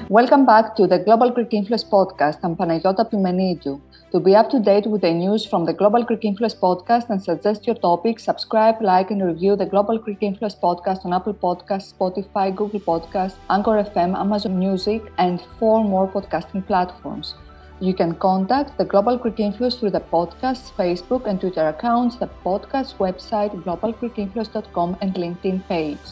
Welcome back to the Global Greek Influence Podcast. I'm Panayota Pimenidou. To be up to date with the news from the Global Greek Influence Podcast and suggest your topics, subscribe, like, and review the Global Greek Influence Podcast on Apple Podcasts, Spotify, Google Podcasts, Anchor FM, Amazon Music, and 4 more podcasting platforms. You can contact the Global Greek Influence through the podcast's Facebook and Twitter accounts, the podcast's website, globalgreekinfluence.com, and LinkedIn page.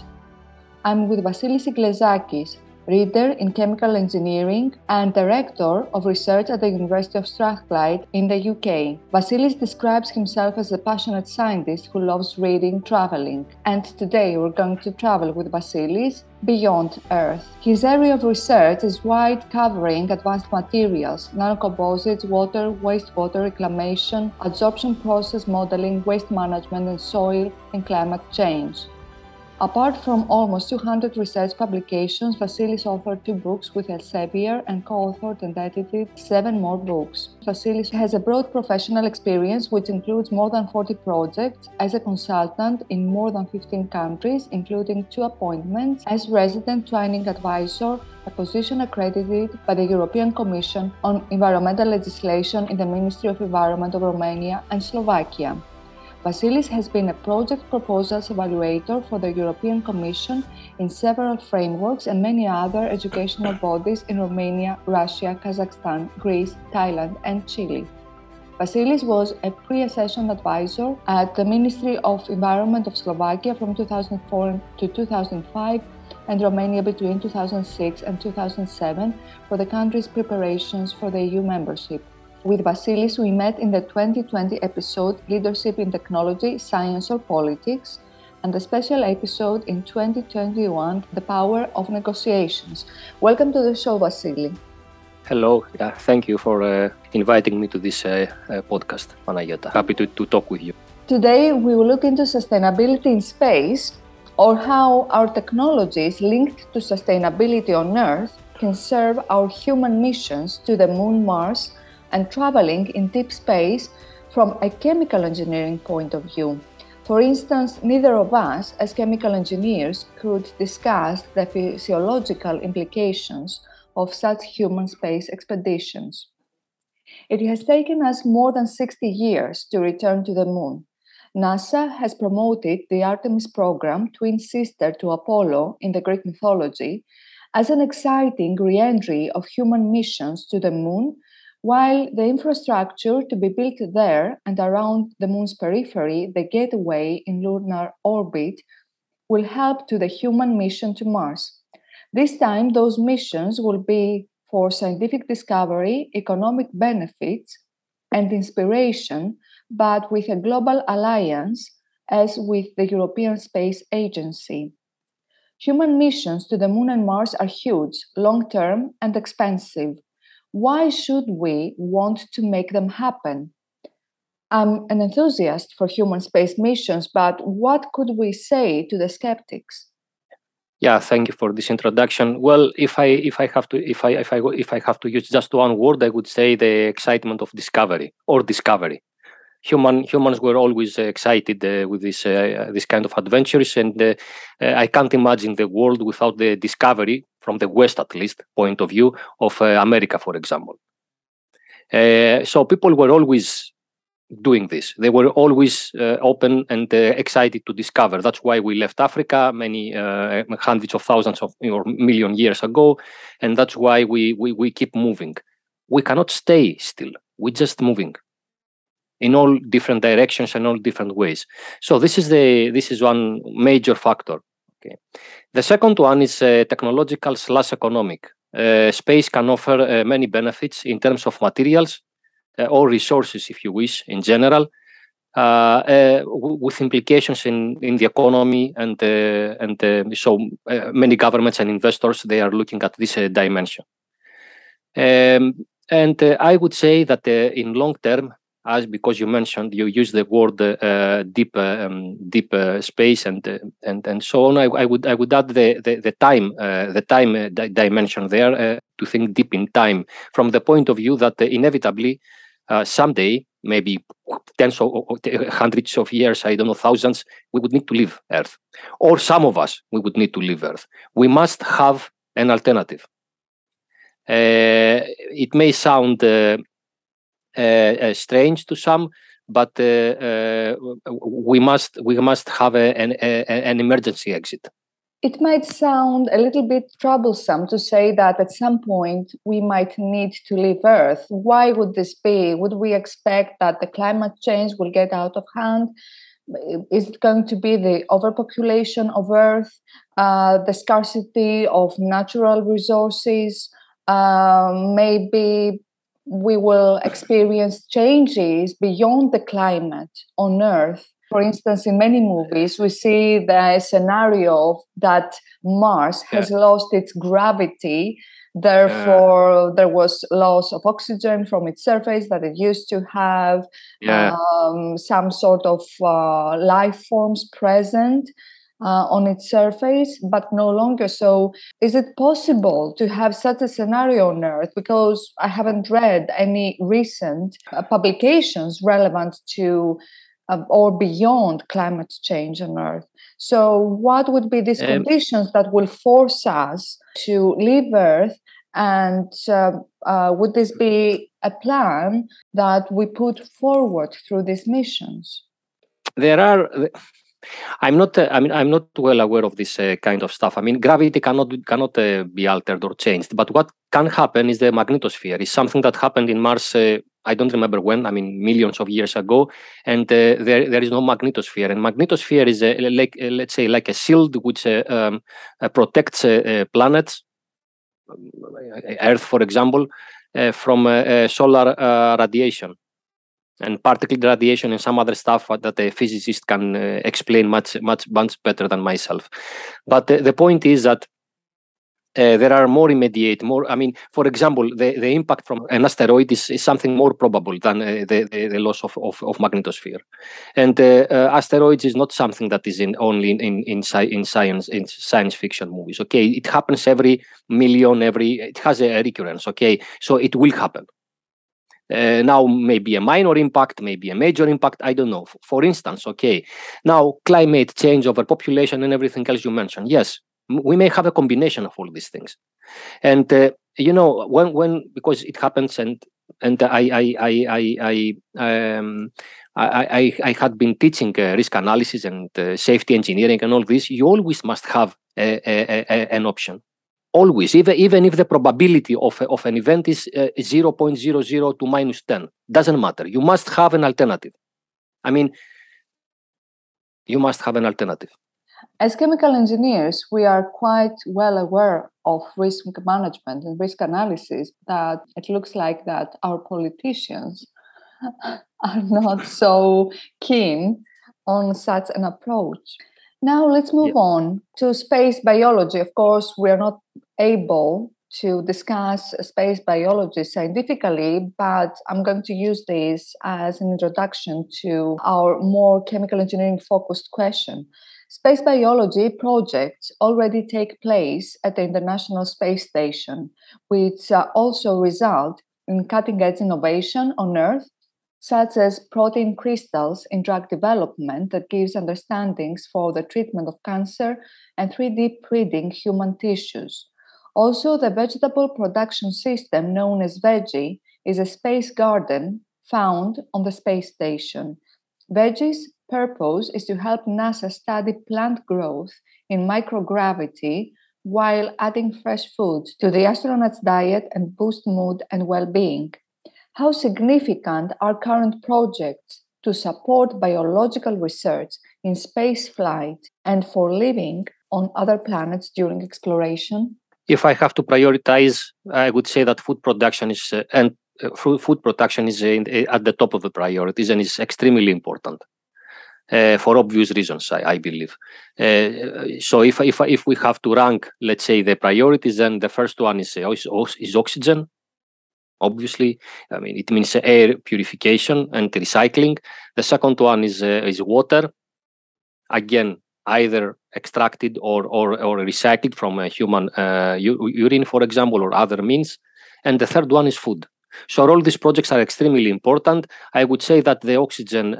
I'm with Vasilis Iglezakis, reader in chemical engineering and director of research at the University of Strathclyde in the UK. Vasilis describes himself as a passionate scientist who loves reading, traveling. And today we're going to travel with Vasilis beyond Earth. His area of research is wide, covering advanced materials, nanocomposites, water, wastewater reclamation, adsorption process modeling, waste management, and soil and climate change. Apart from almost 200 research publications, Vasilis authored 2 books with Elsevier and co-authored and edited 7 more books. Vasilis has a broad professional experience which includes more than 40 projects as a consultant in more than 15 countries, including 2 appointments as resident training advisor, a position accredited by the European Commission on environmental legislation in the Ministry of Environment of Romania and Slovakia. Vasilis has been a project proposals evaluator for the European Commission in several frameworks and many other educational bodies in Romania, Russia, Kazakhstan, Greece, Thailand, and Chile. Vasilis was a pre-accession advisor at the Ministry of Environment of Slovakia from 2004 to 2005 and Romania between 2006 and 2007 for the country's preparations for the EU membership. With Vasilis, we met in the 2020 episode Leadership in Technology, Science or Politics, and the special episode in 2021, The Power of Negotiations. Welcome to the show, Vasili. Hello, thank you for inviting me to this podcast, Panayota. Happy to talk with you. Today, we will look into sustainability in space, or how our technologies linked to sustainability on Earth can serve our human missions to the Moon, Mars, and traveling in deep space from a chemical engineering point of view. For instance, neither of us as chemical engineers could discuss the physiological implications of such human space expeditions. It has taken us more than 60 years to return to the Moon. NASA has promoted the Artemis program, twin sister to Apollo in the Greek mythology, as an exciting re-entry of human missions to the Moon, while the infrastructure to be built there and around the Moon's periphery, the gateway in lunar orbit, will help to the human mission to Mars. This time, those missions will be for scientific discovery, economic benefits, and inspiration, but with a global alliance, as with the European Space Agency. Human missions to the Moon and Mars are huge, long-term, and expensive. Why should we want to make them happen? I'm an enthusiast for human space missions, but what could we say to the skeptics? Yeah, thank you for this introduction. Well, if I have to use just one word, I would say the excitement of discovery or discovery. Humans were always excited with this kind of adventures, and I can't imagine the world without the discovery, from the West at least point of view, of America, for example. So people were always doing this. They were always open and excited to discover. That's why we left Africa many hundreds of thousands of or million years ago, and that's why we keep moving. We cannot stay still. We're just moving in all different directions and all different ways. So this is one major factor. Okay. The second one is technological/economic. Space can offer many benefits in terms of materials or resources, if you wish, in general, with implications in the economy, and so many governments and investors, they are looking at this dimension. And I would say that in long term, as because you use the word deep space and so on. I would add the time dimension there, to think deep in time, from the point of view that inevitably someday, maybe tens or hundreds of years, I don't know, thousands, we would need to leave Earth, or some of us we would need to leave Earth. We must have an alternative. It may sound strange to some, but we must have an emergency exit. It might sound a little bit troublesome to say that at some point we might need to leave Earth. Why would this be? Would we expect that the climate change will get out of hand? Is it going to be the overpopulation of Earth, the scarcity of natural resources? Maybe we will experience changes beyond the climate on Earth. For instance, in many movies, we see the scenario that Mars has lost its gravity. Therefore, there was loss of oxygen from its surface that it used to have, some sort of life forms present on its surface, but no longer. So is it possible to have such a scenario on Earth? Because I haven't read any recent publications relevant to or beyond climate change on Earth. So what would be these conditions that will force us to leave Earth? And would this be a plan that we put forward through these missions? I'm not well aware of this kind of stuff. I mean, gravity cannot be altered or changed. But what can happen is the magnetosphere. It's something that happened in Mars. I don't remember when. I mean, millions of years ago. And there is no magnetosphere. And magnetosphere is let's say like a shield which protects planets, Earth, for example, from solar radiation. And particle radiation and some other stuff that a physicist can explain much better than myself. But the point is that there are more immediate, for example, the impact from an asteroid is something more probable than the loss of magnetosphere. And asteroids is not something that is only in science fiction movies. Okay, it happens every million, it has a recurrence. Okay, so it will happen. Now maybe a minor impact, maybe a major impact, I don't know. For instance, okay, now climate change, overpopulation, and everything else you mentioned. Yes, we may have a combination of all these things, and when because it happens, and I had been teaching risk analysis and safety engineering and all this. You always must have an option. Always, even if the probability of an event is 0.00 to minus 10, doesn't matter. You must have an alternative. I mean, you must have an alternative. As chemical engineers, we are quite well aware of risk management and risk analysis, that it looks like that our politicians are not so keen on such an approach. Now let's move on to space biology. Of course, we are not able to discuss space biology scientifically, but I'm going to use this as an introduction to our more chemical engineering focused question. Space biology projects already take place at the International Space Station, which also result in cutting-edge innovation on Earth, such as protein crystals in drug development that gives understandings for the treatment of cancer and 3D printing human tissues. Also, the vegetable production system known as VEGGIE is a space garden found on the space station. VEGGIE's purpose is to help NASA study plant growth in microgravity while adding fresh foods to the astronauts' diet and boost mood and well-being. How significant are current projects to support biological research in space flight and for living on other planets during exploration? If I have to prioritize, I would say that food production is at the top of the priorities and is extremely important for obvious reasons, I believe. So if we have to rank, let's say, the priorities, then the first one is oxygen. Obviously, I mean, it means air purification and recycling. The second one is water. Again, either extracted or recycled from a human urine, for example, or other means. And the third one is food. So all these projects are extremely important. I would say that the oxygen,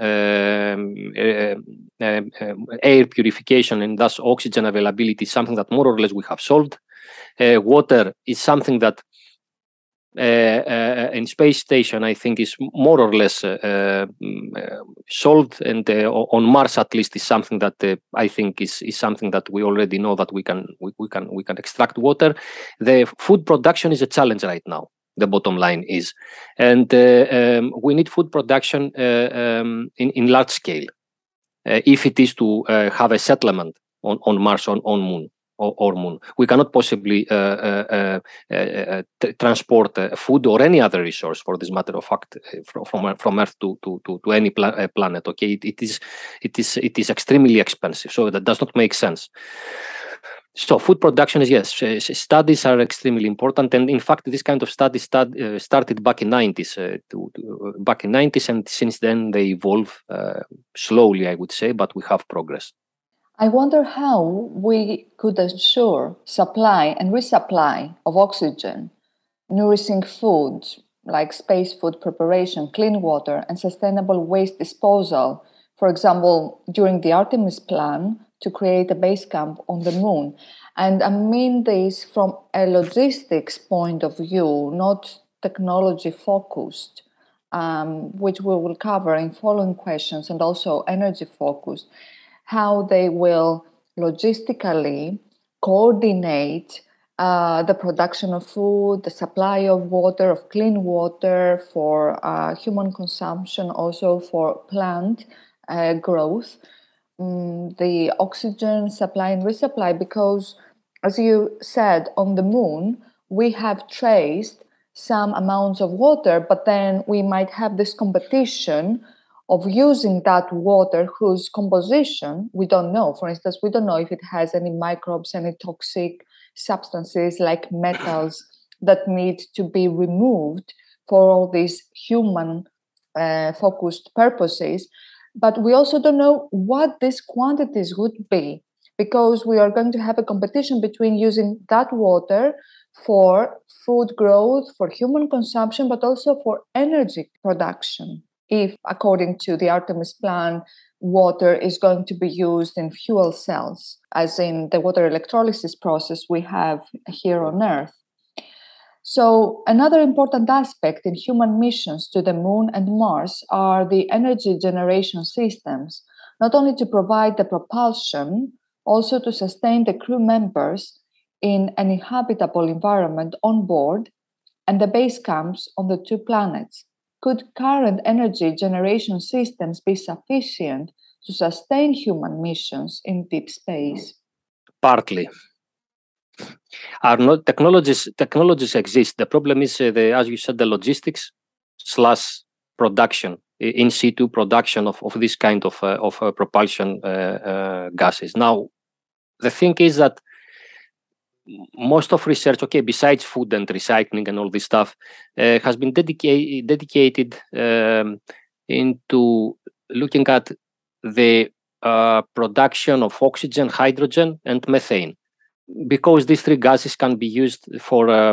air purification, and thus oxygen availability is something that more or less we have solved. Water is something that in space station, I think, is more or less solved, and on Mars at least is something that I think is something that we already know that we can extract water. The food production is a challenge right now. The bottom line is, and we need food production in large scale if it is to have a settlement on Mars, on Moon. Or Moon. We cannot possibly transport food or any other resource, for this matter of fact, from Earth to any planet. Okay, it is extremely expensive, so that does not make sense. So food production is, yes, studies are extremely important, and in fact, this kind of studies started back in 90s, and since then they evolve slowly, I would say, but we have progress. I wonder how we could ensure supply and resupply of oxygen, nourishing food like space food preparation, clean water, and sustainable waste disposal. For example, during the Artemis plan to create a base camp on the Moon. And I mean this from a logistics point of view, not technology focused, which we will cover in following questions, and also energy focused. How they will logistically coordinate the production of food, the supply of water, of clean water for human consumption, also for plant growth, the oxygen supply and resupply, because as you said, on the Moon, we have traced some amounts of water, but then we might have this competition of using that water whose composition we don't know. For instance, we don't know if it has any microbes, any toxic substances like metals that need to be removed for all these human focused purposes. But we also don't know what these quantities would be, because we are going to have a competition between using that water for food growth, for human consumption, but also for energy production. If, according to the Artemis plan, water is going to be used in fuel cells, as in the water electrolysis process we have here on Earth. So another important aspect in human missions to the Moon and Mars are the energy generation systems, not only to provide the propulsion, also to sustain the crew members in an inhabitable environment on board and the base camps on the two planets. Could current energy generation systems be sufficient to sustain human missions in deep space? Partly. Technologies exist. The problem is, as you said, the logistics / production, in situ production of this kind of propulsion gases. Now, the thing is that most of research, okay, besides food and recycling and all this stuff, has been dedicated into looking at the production of oxygen, hydrogen, and methane, because these three gases can be used for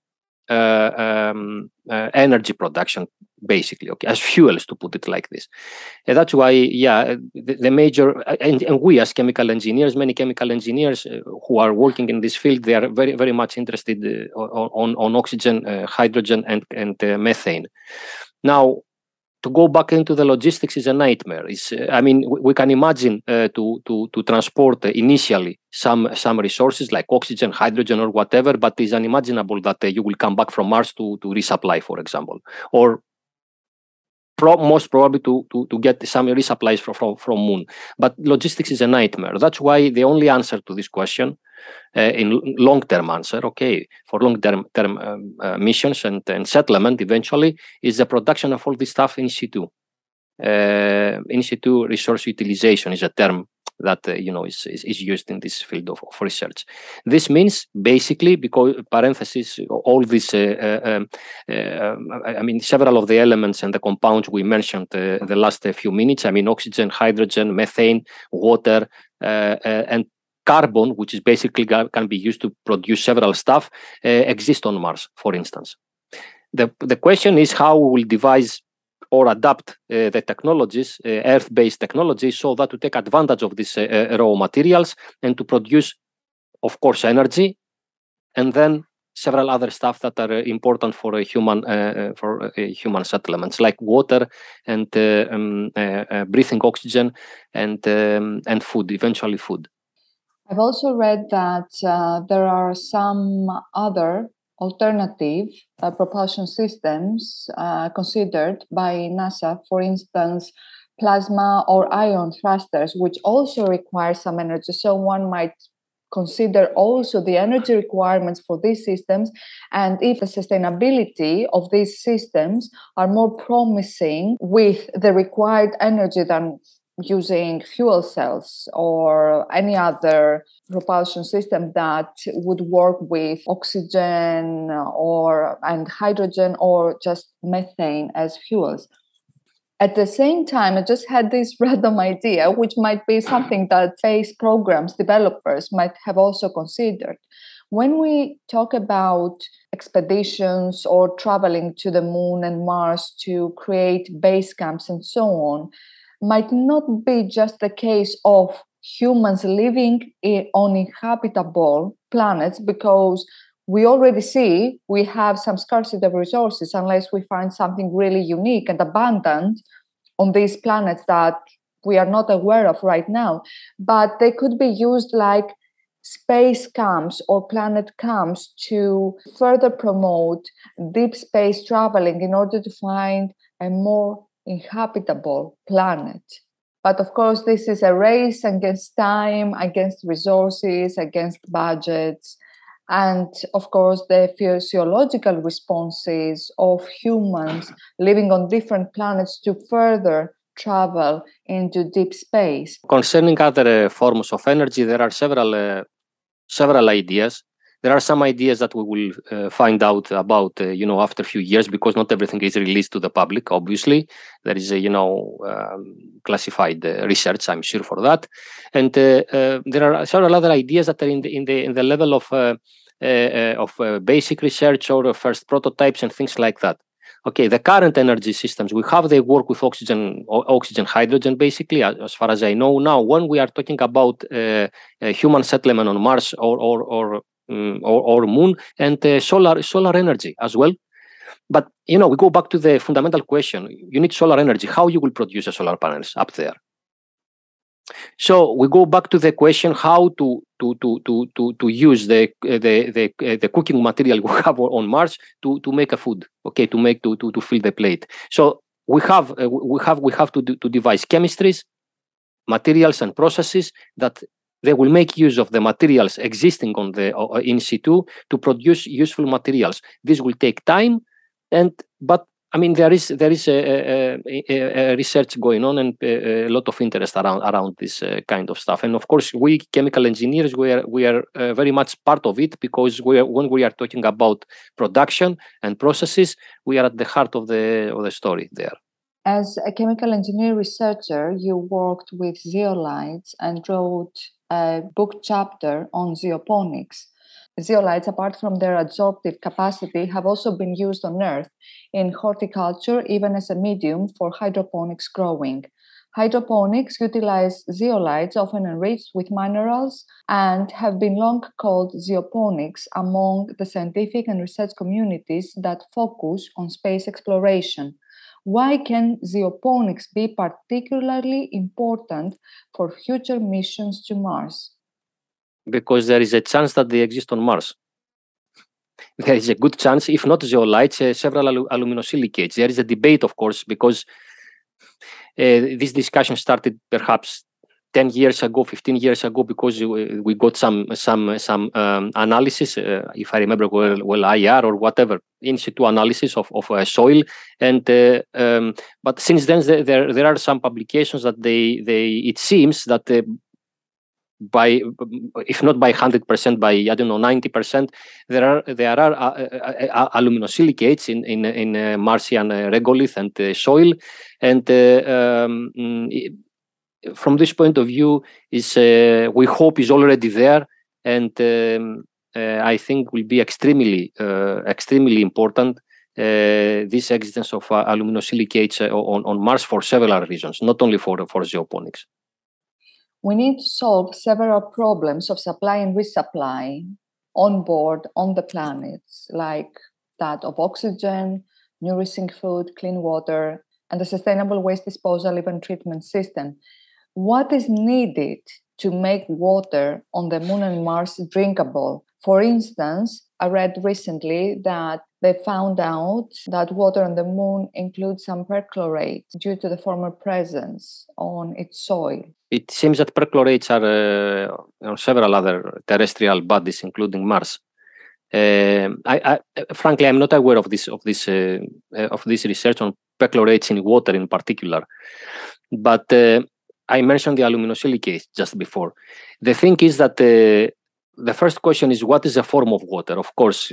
energy production, basically, okay, as fuels, to put it like this. And that's why, yeah, the major, and we as chemical engineers, many chemical engineers who are working in this field, they are very, very much interested on oxygen, hydrogen, and methane. Now, to go back into the logistics is a nightmare. I mean, we can imagine to transport initially some resources like oxygen, hydrogen, or whatever, but it's unimaginable that you will come back from Mars to resupply, for example, or most probably to get some resupplies from Moon. But logistics is a nightmare. That's why the only answer to this question, in long-term answer, okay, for long-term missions and settlement eventually, is the production of all this stuff in situ. In situ resource utilization is a term that is used in this field of research. This means basically, because parentheses, all this, I mean, several of the elements and the compounds we mentioned the last few minutes. I mean, oxygen, hydrogen, methane, water, and carbon, which is basically can be used to produce several stuff, exist on Mars, for instance. The question is how we will devise or adapt the technologies, Earth-based technologies, so that to take advantage of these raw materials and to produce, of course, energy, and then several other stuff that are important for human settlements, like water and breathing oxygen and food, eventually food. I've also read that there are some other alternative propulsion systems considered by NASA, for instance, plasma or ion thrusters, which also require some energy. So one might consider also the energy requirements for these systems, and if the sustainability of these systems are more promising with the required energy than using fuel cells or any other propulsion system that would work with oxygen and hydrogen or just methane as fuels. At the same time, I just had this random idea, which might be something that space programs developers might have also considered. When we talk about expeditions or traveling to the moon and Mars to create base camps and so on, might not be just the case of humans living on inhabitable planets, because we already see we have some scarcity of resources unless we find something really unique and abundant on these planets that we are not aware of right now. But they could be used like space camps or planet camps to further promote deep space traveling in order to find a more inhabitable planet. But of course, this is a race against time, against resources, against budgets, and of course, the physiological responses of humans living on different planets to further travel into deep space. Concerning other forms of energy, there are several ideas. There are some ideas that we will find out about, after a few years, because not everything is released to the public. Obviously, there is classified research, I'm sure, for that, and there are several other ideas that are in the level of basic research or first prototypes and things like that. Okay, the current energy systems they work with oxygen, hydrogen, basically, as far as I know now. When we are talking about human settlement on Mars or moon, and solar energy as well. But we go back to the fundamental question: you need solar energy. How you will produce the solar panels up there? So we go back to the question how to use the cooking material we have on Mars to make a food, okay, to fill the plate. So we have to devise chemistries, materials, and processes that they will make use of the materials existing on the in situ to produce useful materials. This will take time, but I mean, there is a research going on and a lot of interest around this kind of stuff. And of course, we chemical engineers, we are very much part of it, because when we are talking about production and processes, we are at the heart of the story there. As a chemical engineer researcher, you worked with zeolites and wrote a book chapter on zeoponics. Zeolites, apart from their adsorptive capacity, have also been used on Earth in horticulture, even as a medium for hydroponics growing. Hydroponics utilize zeolites, often enriched with minerals, and have been long called zeoponics among the scientific and research communities that focus on space exploration. Why can zeoponics be particularly important for future missions to Mars? Because there is a chance that they exist on Mars. There is a good chance, if not zeolites, several aluminosilicates. There is a debate, of course, because this discussion started perhaps 10 years ago, 15 years ago, because we got some analysis, if I remember well, IR or whatever, in situ analysis of soil, and but since then there are some publications that it seems that by, if not by 100%, by 90%, there are aluminosilicates in Martian regolith and soil, and from this point of view, we hope is already there, and I think will be extremely important. This existence of aluminosilicates on Mars for several reasons, not only for zeoponics. We need to solve several problems of supply and resupply. on board on the planets, like that of oxygen, nourishing food, clean water, and the sustainable waste disposal, even treatment system. What is needed to make water on the moon and Mars drinkable? For instance, I read recently that they found out that water on the moon includes some perchlorate due to the former presence on its soil. It seems that perchlorates are on several other terrestrial bodies, including Mars. Frankly, I'm not aware of this research on perchlorates in water in particular, but I mentioned the aluminosilicate just before. The thing is that the first question is, what is the form of water? Of course,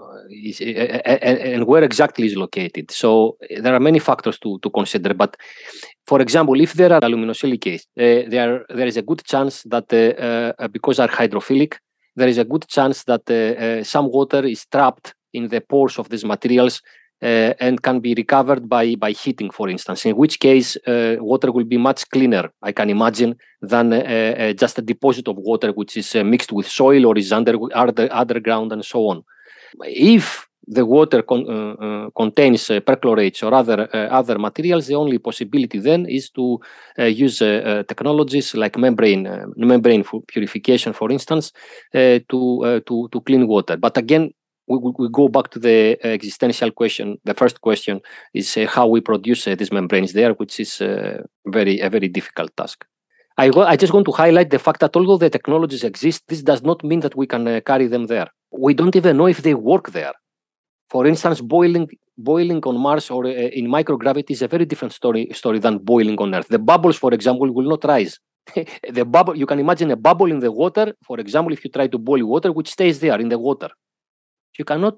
and where exactly is located. So there are many factors to consider. But for example, if there are aluminosilicates, there is a good chance that because are hydrophilic, there is a good chance that some water is trapped in the pores of these materials and can be recovered by heating, for instance, in which case water will be much cleaner, I can imagine, than just a deposit of water which is mixed with soil or is underground and so on. If the water contains perchlorates or other materials, the only possibility then is to use technologies like membrane purification, for instance, to clean water. But again, we go back to the existential question. The first question is how we produce these membranes there, which is a very difficult task. I just want to highlight the fact that although the technologies exist, this does not mean that we can carry them there. We don't even know if they work there. For instance, boiling on Mars or in microgravity is a very different story than boiling on Earth. The bubbles, for example, will not rise. The bubble, you can imagine a bubble in the water, for example, if you try to boil water, which stays there in the water. You cannot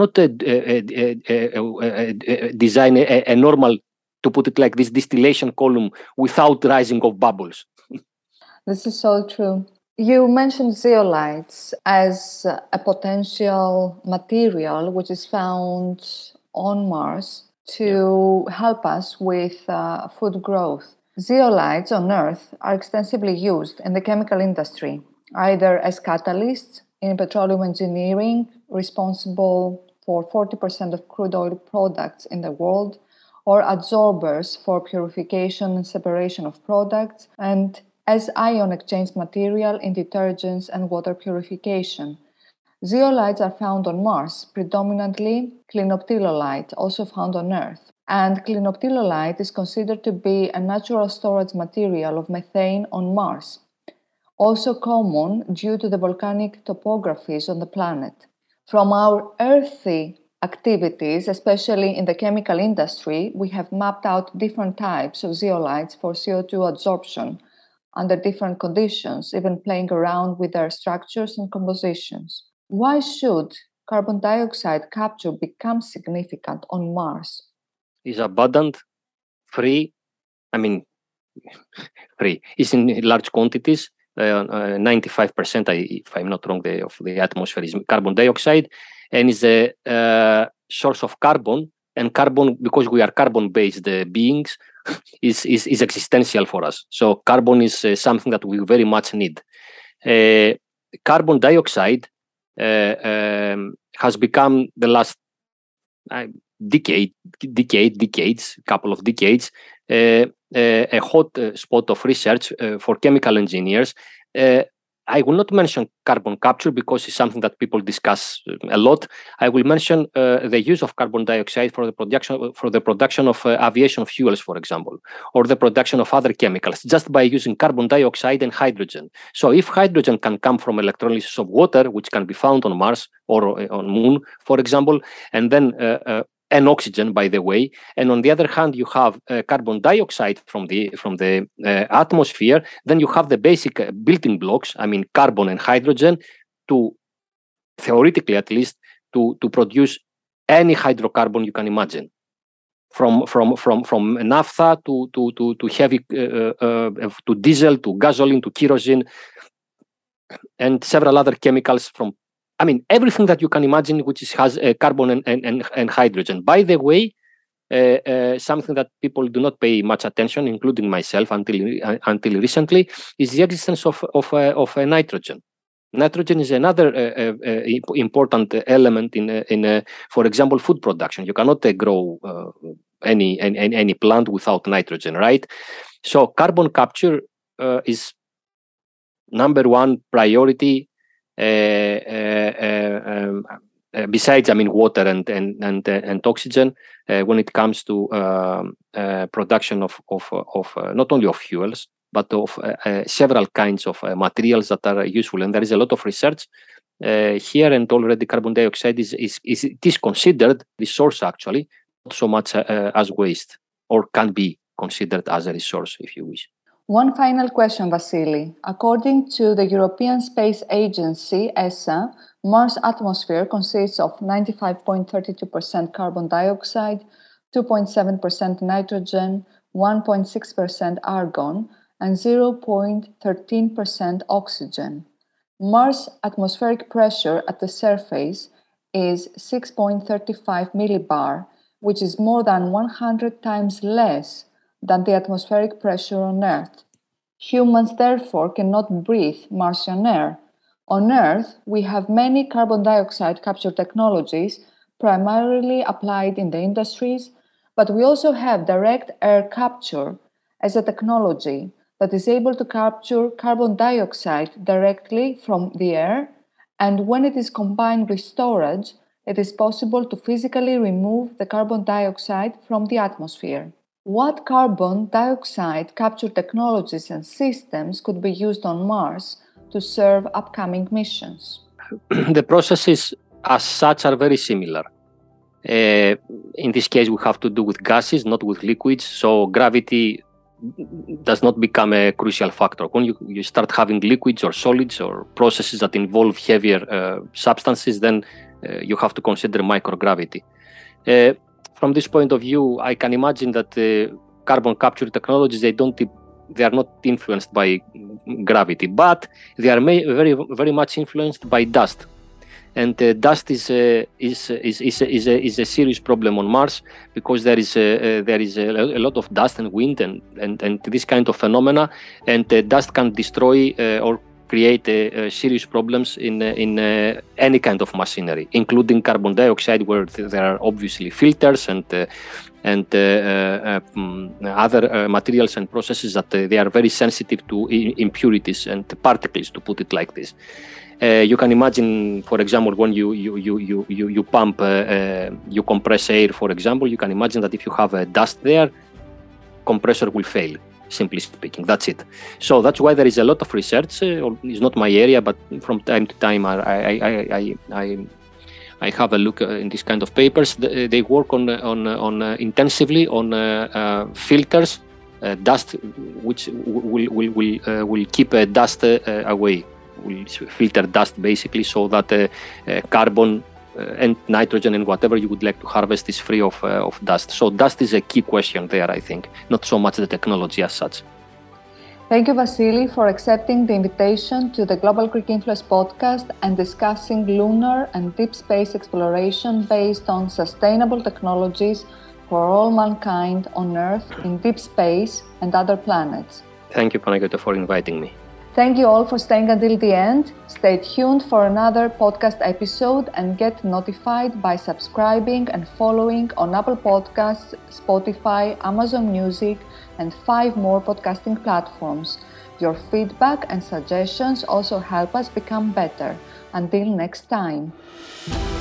design a normal, to put it like this, distillation column without rising of bubbles. This is so true. You mentioned zeolites as a potential material which is found on Mars to help us with food growth. Zeolites on Earth are extensively used in the chemical industry, either as catalysts in petroleum engineering, responsible for 40% of crude oil products in the world, or adsorbers for purification and separation of products, and as ion exchange material in detergents and water purification. Zeolites are found on Mars, predominantly clinoptilolite, also found on Earth. And clinoptilolite is considered to be a natural storage material of methane on Mars, also common due to the volcanic topographies on the planet. From our earthy activities, especially in the chemical industry, we have mapped out different types of zeolites for CO2 absorption under different conditions, even playing around with their structures and compositions. Why should carbon dioxide capture become significant on Mars? It's abundant, free. Free. It's in large quantities. 95%, if I'm not wrong, of the atmosphere is carbon dioxide, and is a source of carbon. And carbon, because we are carbon-based beings, is existential for us. So carbon is something that we very much need. Carbon dioxide has become the last couple of decades, a hot spot of research for chemical engineers. I will not mention carbon capture because it's something that people discuss a lot. I will mention the use of carbon dioxide for the production of aviation fuels, for example, or the production of other chemicals, just by using carbon dioxide and hydrogen. So if hydrogen can come from electrolysis of water, which can be found on Mars or on Moon, for example, and then and oxygen, by the way, and on the other hand, you have carbon dioxide from the atmosphere. Then you have the basic building blocks. Carbon and hydrogen, to theoretically at least to produce any hydrocarbon you can imagine, from naphtha to heavy to diesel to gasoline to kerosene and several other chemicals from. Everything that you can imagine which has carbon and hydrogen. By the way, something that people do not pay much attention, including myself until recently, is the existence of nitrogen. Nitrogen is another important element in for example, food production. You cannot grow any plant without nitrogen, right? So carbon capture is number one priority. Besides, water and oxygen, when it comes to production of not only of fuels, but of several kinds of materials that are useful. And there is a lot of research here, and already carbon dioxide is considered resource, actually, not so much as waste, or can be considered as a resource, if you wish. One final question, Vasily. According to the European Space Agency, ESA, Mars' atmosphere consists of 95.32% carbon dioxide, 2.7% nitrogen, 1.6% argon, and 0.13% oxygen. Mars' atmospheric pressure at the surface is 6.35 millibar, which is more than 100 times less than the atmospheric pressure on Earth. Humans therefore cannot breathe Martian air. On Earth, we have many carbon dioxide capture technologies, primarily applied in the industries, but we also have direct air capture as a technology that is able to capture carbon dioxide directly from the air, and when it is combined with storage, it is possible to physically remove the carbon dioxide from the atmosphere. What carbon dioxide capture technologies and systems could be used on Mars to serve upcoming missions? The processes as such are very similar. In this case, we have to do with gases, not with liquids, so gravity does not become a crucial factor. When you start having liquids or solids or processes that involve heavier substances, then you have to consider microgravity. From this point of view, I can imagine that carbon capture technologies, they are not influenced by gravity, but they are very, very much influenced by dust. And dust is a serious problem on Mars, because there is a lot of dust and wind and this kind of phenomena, and dust can destroy or create serious problems in any kind of machinery, including carbon dioxide, where there are obviously filters and other materials and processes that they are very sensitive to impurities and particles, to put it like this. You can imagine, for example, when you pump, you compress air, for example, you can imagine that if you have dust there, compressor will fail, simply speaking. That's it. So that's why there is a lot of research. It's not my area, but from time to time I have a look in this kind of papers. They work on intensively on filters, dust, which will keep dust away. Will filter dust basically, so that carbon and nitrogen and whatever you would like to harvest is free of dust. So dust is a key question there, I think, not so much the technology as such. Thank you, Vasily, for accepting the invitation to the Global Greek Influence podcast and discussing lunar and deep space exploration based on sustainable technologies for all mankind on Earth, in deep space and other planets. Thank you, Panagiotis, for inviting me. Thank you all for staying until the end. Stay tuned for another podcast episode and get notified by subscribing and following on Apple Podcasts, Spotify, Amazon Music, and 5 more podcasting platforms. Your feedback and suggestions also help us become better. Until next time.